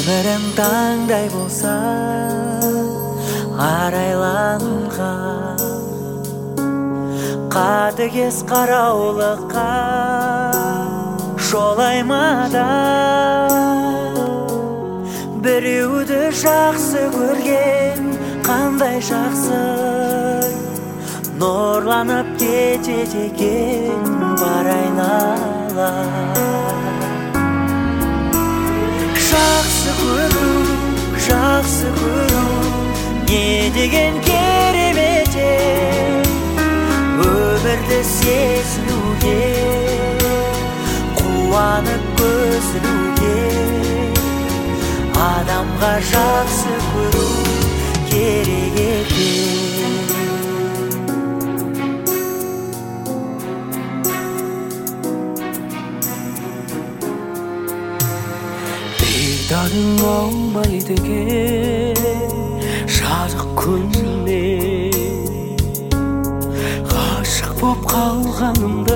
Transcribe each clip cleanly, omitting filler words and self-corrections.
өмірің таңдай болса арайланған, қатыгез қараулыққа жолаймада. Біреуді жақсы көрген қандай жақсы, нұрланып кетеді екен бар айнала. Жақсы көру не деген керемет, өмірді сезінуге, қуанып көзілуге. Адамға жақсы көру керек екен. Дидарың olmaydı екен жарық күніне, ғашық боп қалғанымды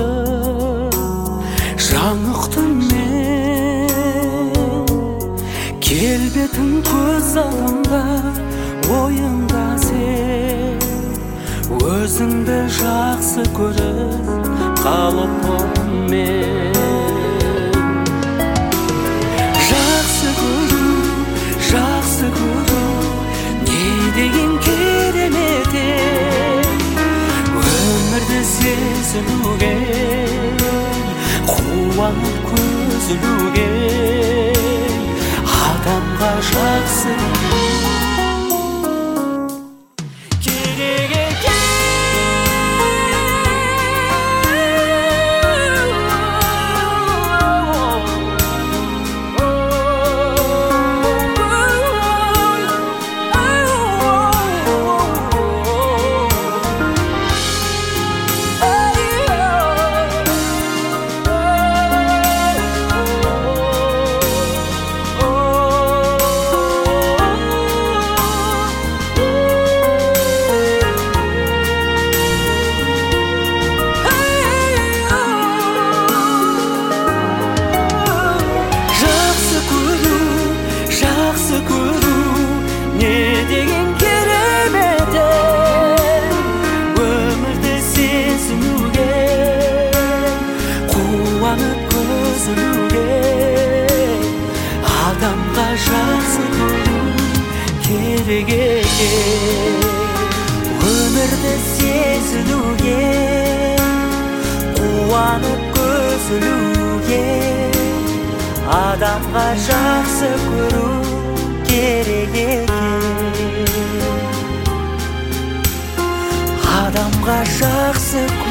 жаңықтым мен. Келбетің көз алдымда, ойымда сен, өзіңді жақсы көріп қалыппын мен. Жақсы көру не деген керемет, өмірді сезінуге, қуанып көзілуге. Адамға жақсы керек екен. Адамға жақсы көру керек екен. Өмірді сезінуге, қуанып көзілуге. Адамға жақсы көру керек екен. Адамға жақсы